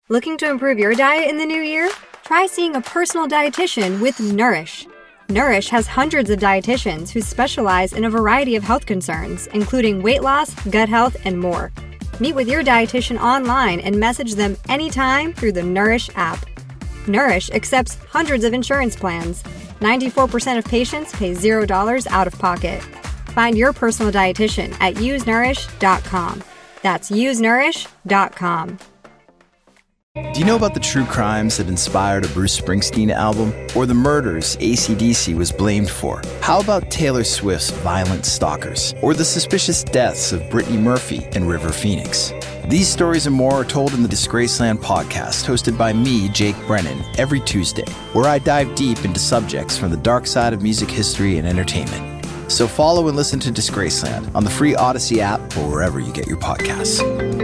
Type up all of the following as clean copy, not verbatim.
Looking to improve your diet in the new year? Try seeing a personal dietitian with Nourish. Nourish has hundreds of dietitians who specialize in a variety of health concerns, including weight loss, gut health, and more. Meet with your dietitian online and message them anytime through the Nourish app. Nourish accepts hundreds of insurance plans. 94% of patients pay $0 out of pocket. Find your personal dietitian at usenourish.com. That's usenourish.com. Do you know about the true crimes that inspired a Bruce Springsteen album? Or the murders AC/DC was blamed for? How about Taylor Swift's Violent Stalkers? Or the suspicious deaths of Brittany Murphy and River Phoenix? These stories and more are told in the Disgraceland podcast, hosted by me, Jake Brennan, every Tuesday, where I dive deep into subjects from the dark side of music history and entertainment. So follow and listen to Disgraceland on the free Odyssey app or wherever you get your podcasts.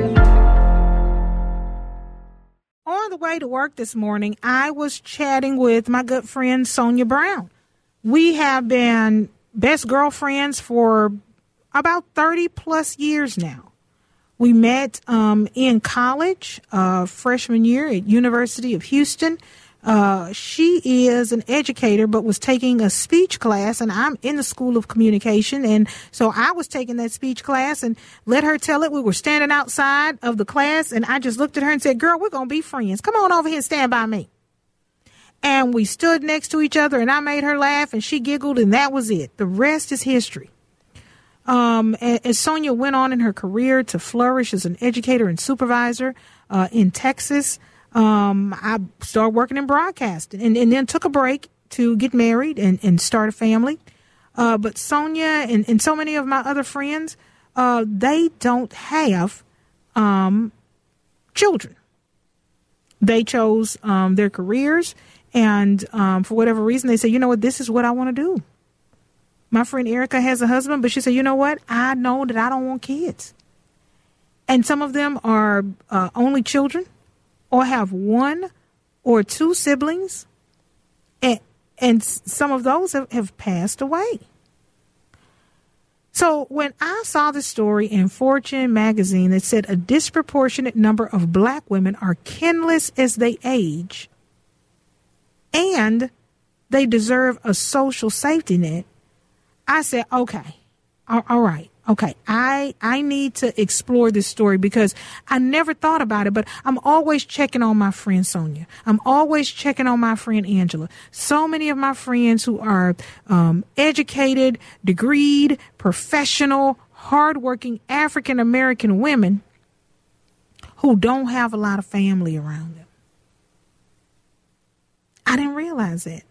On the way to work this morning, I was chatting with my good friend Sonia Brown. We have been best girlfriends for about 30 plus years now. We met in college, freshman year at University of Houston. She is an educator, but was taking a speech class, and I'm in the School of Communication. And so I was taking that speech class and let her tell it. We were standing outside of the class, and I just looked at her and said, "Girl, we're going to be friends. Come on over here and stand by me." And we stood next to each other, and I made her laugh, and she giggled, and that was it. The rest is history. As Sonia went on in her career to flourish as an educator and supervisor in Texas, I started working in broadcasting and then took a break to get married and start a family. But Sonia and so many of my other friends, they don't have children. They chose their careers, and for whatever reason, they say, you know what, this is what I want to do. My friend Erica has a husband, but she said, you know what, I know that I don't want kids. And some of them are only children, or have one or two siblings, and some of those have passed away. So when I saw the story in Fortune magazine that said a disproportionate number of black women are kinless as they age, and they deserve a social safety net, I said, okay, all right. Okay, I need to explore this story because I never thought about it, but I'm always checking on my friend Sonia. I'm always checking on my friend Angela. So many of my friends who are educated, degreed, professional, hardworking African-American women who don't have a lot of family around them. I didn't realize that.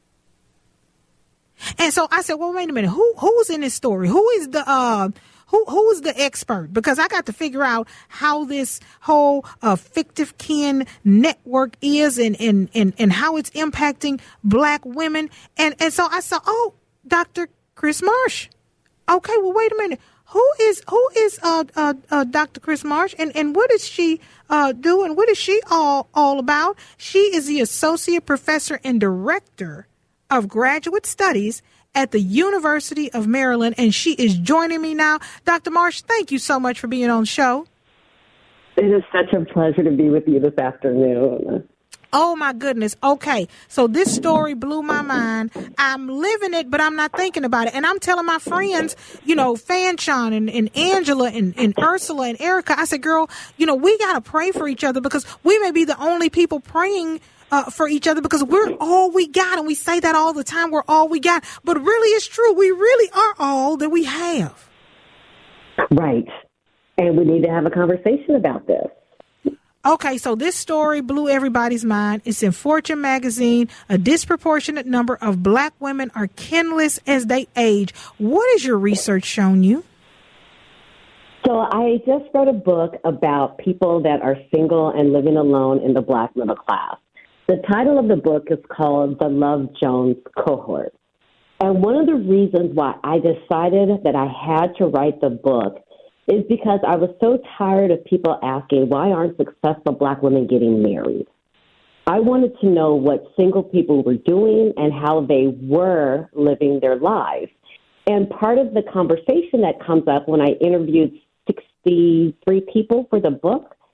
And so I said, well, wait a minute. Who's in this story? Who is the expert? Because I got to figure out how this whole fictive kin network is and how it's impacting black women. And so I said, oh, Dr. Chris Marsh. Okay, well, wait a minute. Who is Dr. Chris Marsh, and what does she do, and what is she all about? She is the associate professor and director of graduate studies at the University of Maryland, and she is joining me now. Dr. Marsh, thank you so much for being on the show. It is such a pleasure to be with you this afternoon. Oh, my goodness. Okay, so this story blew my mind. I'm living it, but I'm not thinking about it. And I'm telling my friends, you know, Fanshawn and Angela and Ursula and Erica, I said, girl, you know, we got to pray for each other because we may be the only people praying for each other because we're all we got. And we say that all the time. We're all we got. But really, it's true. We really are all that we have. Right. And we need to have a conversation about this. Okay, so this story blew everybody's mind. It's in Fortune magazine. A disproportionate number of black women are kinless as they age. What has your research shown you? So I just wrote a book about people that are single and living alone in the black middle class. The title of the book is called The Love Jones Cohort. And one of the reasons why I decided that I had to write the book is because I was so tired of people asking, why aren't successful black women getting married? I wanted to know what single people were doing and how they were living their lives. And part of the conversation that comes up when I interviewed 63 people for the book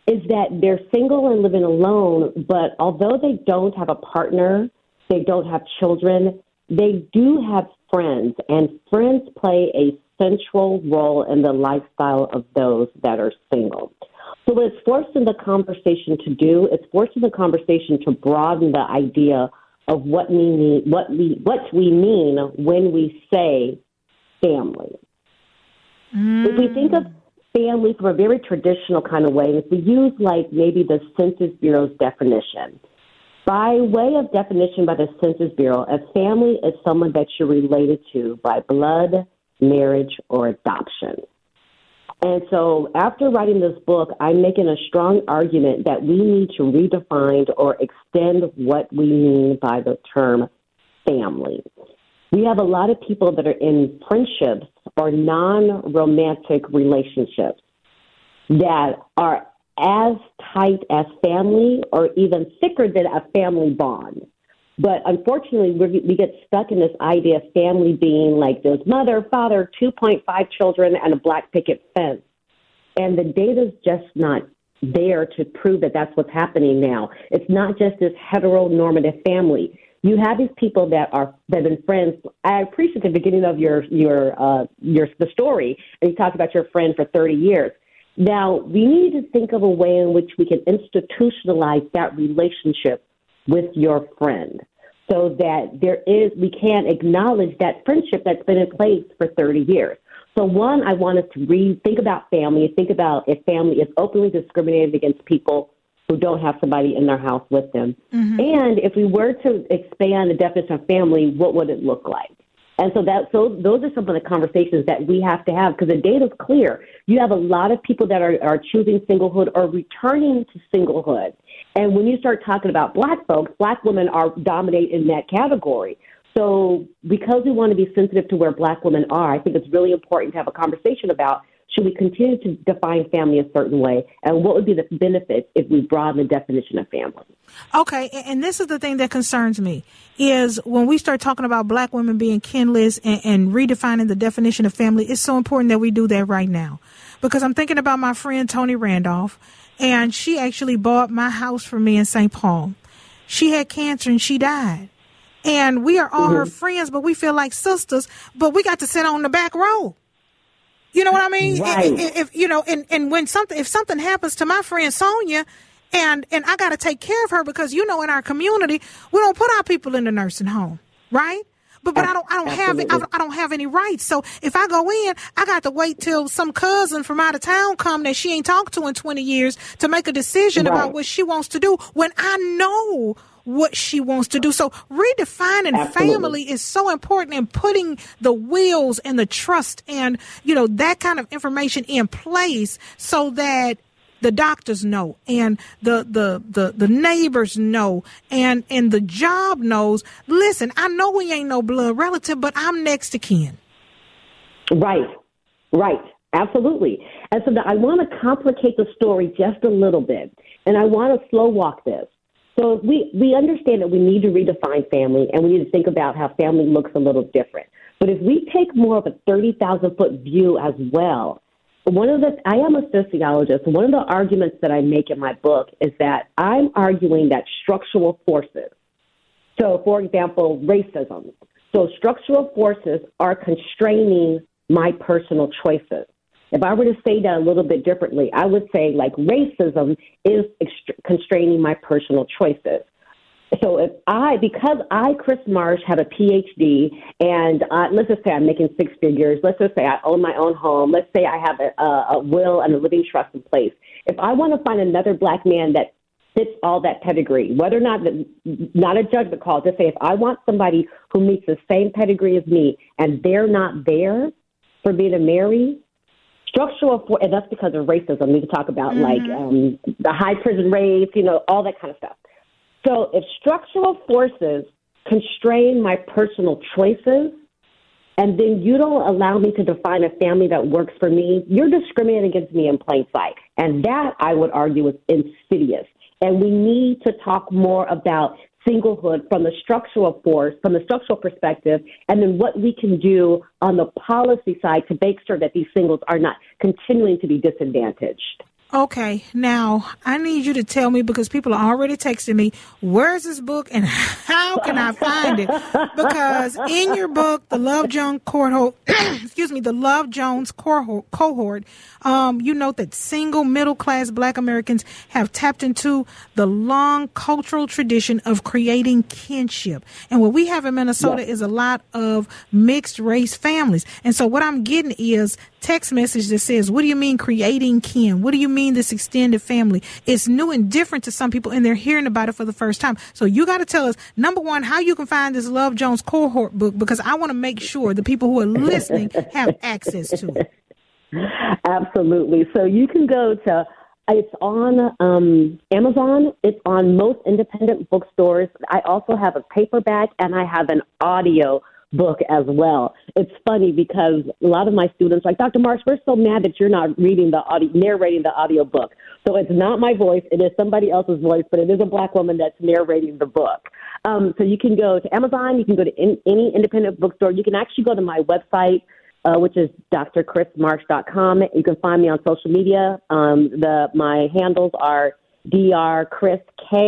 is that they're single and living alone, but although they don't have a partner, they don't have children, they do have friends, and friends play a central role in the lifestyle of those that are single. So what it's forcing the conversation to do, it's forcing the conversation to broaden the idea of what we mean when we say family. If we think of family from a very traditional kind of way, if we use like maybe the Census Bureau's definition, by way of definition by the Census Bureau, a family is someone that you're related to by blood, marriage, or adoption. And so after writing this book, I'm making a strong argument that we need to redefine or extend what we mean by the term family. We have a lot of people that are in friendships or non-romantic relationships that are as tight as family or even thicker than a family bond. But unfortunately, we get stuck in this idea of family being like there's mother, father, 2.5 children, and a black picket fence. And the data's just not there to prove that that's what's happening now. It's not just this heteronormative family. You have these people that have been friends. I appreciate the beginning of the story, and you talked about your friend for 30 years. Now, we need to think of a way in which we can institutionalize that relationship with your friend so that we can acknowledge that friendship that's been in place for 30 years. So one, I want us to think about family, think about if family is openly discriminated against people who don't have somebody in their house with them. Mm-hmm. And if we were to expand the definition of family, what would it look like? And so those are some of the conversations that we have to have because the data is clear. You have a lot of people that are choosing singlehood or returning to singlehood. And when you start talking about black folks, black women dominate in that category. So because we want to be sensitive to where black women are, I think it's really important to have a conversation about should we continue to define family a certain way, and what would be the benefits if we broaden the definition of family? Okay, and this is the thing that concerns me, is when we start talking about black women being kinless and redefining the definition of family, it's so important that we do that right now. Because I'm thinking about my friend Tony Randolph, and she actually bought my house for me in St. Paul. She had cancer and she died. And we are all her friends, but we feel like sisters, but we got to sit on the back row. You know what I mean? Right. And when if something happens to my friend Sonia, and I got to take care of her because in our community we don't put our people in the nursing home, right? But I don't have any rights. So if I go in, I got to wait till some cousin from out of town come that she ain't talked to in 20 years to make a decision about what she wants to do when I know what she wants to do. So redefining family is so important, and putting the wills and the trust and, that kind of information in place so that the doctors know and the neighbors know and the job knows, listen, I know we ain't no blood relative, but I'm next to kin. Right. Absolutely. And so I want to complicate the story just a little bit, and I want to slow walk this. So we understand that we need to redefine family, and we need to think about how family looks a little different. But if we take more of a 30,000-foot view as well, I am a sociologist. One of the arguments that I make in my book is that I'm arguing that structural forces, so for example, racism. So structural forces are constraining my personal choices. If I were to say that a little bit differently, I would say like racism is constraining my personal choices. So because I, Chris Marsh, have a PhD, and let's just say I'm making six figures, let's just say I own my own home, let's say I have a will and a living trust in place. If I want to find another black man that fits all that pedigree, whether or not a judgment call, just say if I want somebody who meets the same pedigree as me and they're not there for me to marry, and that's because of racism. We can talk about the high prison rates, all that kind of stuff. So if structural forces constrain my personal choices, and then you don't allow me to define a family that works for me, you're discriminating against me in plain sight. And that, I would argue, is insidious. And we need to talk more about singlehood from the structural perspective, and then what we can do on the policy side to make sure that these singles are not continuing to be disadvantaged. Okay, now I need you to tell me, because people are already texting me, where's this book and how can I find it? Because in your book, the Love Jones cohort, you note that single middle-class Black Americans have tapped into the long cultural tradition of creating kinship. And what we have in Minnesota is a lot of mixed-race families. And so what I'm getting is text message that says, what do you mean creating kin? What do you mean this extended family? It's new and different to some people, and they're hearing about it for the first time. So you got to tell us, number one, how you can find this Love Jones cohort book, because I want to make sure the people who are listening have access to it. Absolutely. So you can go to, it's on Amazon. It's on most independent bookstores. I also have a paperback and I have an audio book as well. It's funny because a lot of my students are like, Dr. Marsh, we're so mad that you're not reading narrating the audio book. So it's not my voice. It is somebody else's voice, but it is a Black woman that's narrating the book. So you can go to Amazon. You can go to any independent bookstore. You can actually go to my website, which is drchrismarsh.com. You can find me on social media. My handles are drchris,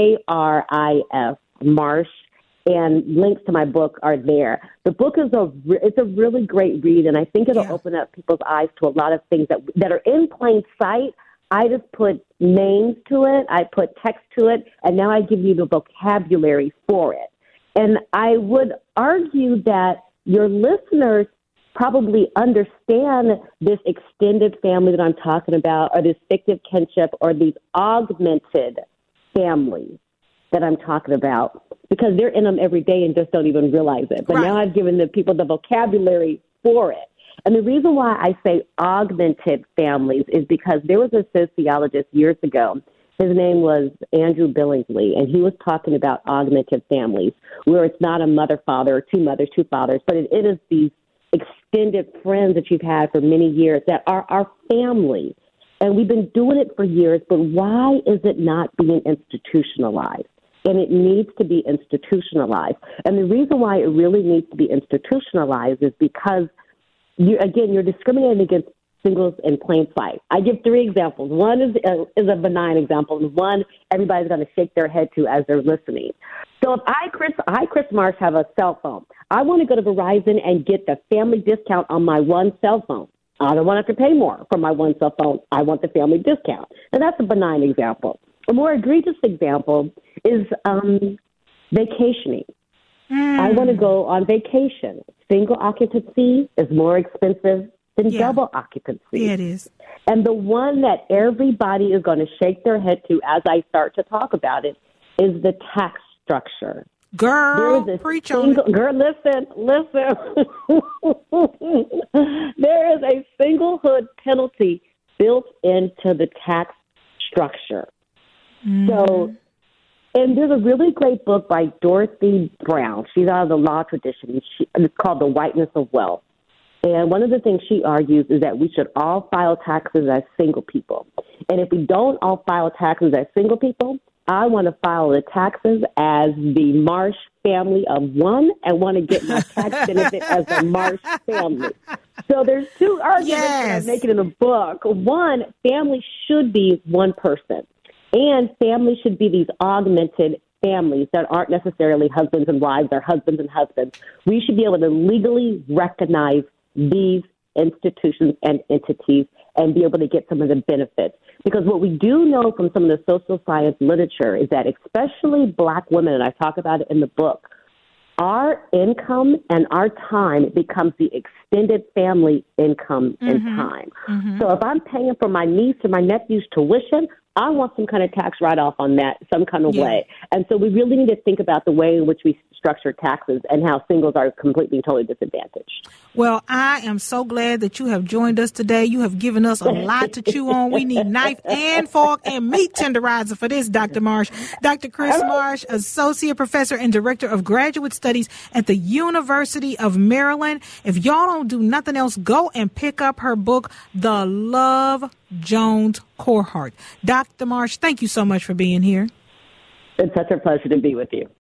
K-R-I-S, Marsh, and links to my book are there. The book is it's a really great read, and I think it'll open up people's eyes to a lot of things that are in plain sight. I just put names to it, I put text to it, and now I give you the vocabulary for it. And I would argue that your listeners probably understand this extended family that I'm talking about, or this fictive kinship, or these augmented families that I'm talking about, because they're in them every day and just don't even realize it. But now I've given the people the vocabulary for it. And the reason why I say augmented families is because there was a sociologist years ago. His name was Andrew Billingsley, and he was talking about augmented families, where it's not a mother, father, or two mothers, two fathers, but it is these extended friends that you've had for many years that are our family. And we've been doing it for years, but why is it not being institutionalized? And it needs to be institutionalized. And the reason why it really needs to be institutionalized is because, you're discriminating against singles in plain sight. I give three examples. One is a benign example, and one everybody's going to shake their head to as they're listening. So if Chris Marsh, have a cell phone, I want to go to Verizon and get the family discount on my one cell phone. I don't want to have to pay more for my one cell phone. I want the family discount. And that's a benign example. A more egregious example is vacationing. I want to go on vacation. Single occupancy is more expensive than double occupancy. Yeah, it is. And the one that everybody is going to shake their head to as I start to talk about it is the tax structure. Girl, preach on it. Girl, listen. There is a singlehood penalty built into the tax structure. So, and there's a really great book by Dorothy Brown. She's out of the law tradition. It's called The Whiteness of Wealth. And one of the things she argues is that we should all file taxes as single people. And if we don't all file taxes as single people, I want to file the taxes as the Marsh family of one and want to get my tax benefit as the Marsh family. So there's two arguments that I'm making in the book. One, family should be one person. And families should be these augmented families that aren't necessarily husbands and wives or husbands and husbands. We should be able to legally recognize these institutions and entities and be able to get some of the benefits. Because what we do know from some of the social science literature is that especially Black women, and I talk about it in the book, our income and our time becomes the extended family income and time. So if I'm paying for my niece or my nephew's tuition, I want some kind of tax write-off on that some kind of way. And so we really need to think about the way in which we structure taxes and how singles are completely and totally disadvantaged. Well, I am so glad that you have joined us today. You have given us a lot to chew on. We need knife and fork and meat tenderizer for this, Dr. Marsh. Dr. Chris Marsh, Associate Professor and Director of Graduate Studies at the University of Maryland. If y'all don't do nothing else, go and pick up her book, The Love Jones Cohort. Dr. Marsh, thank you so much for being here. It's such a pleasure to be with you.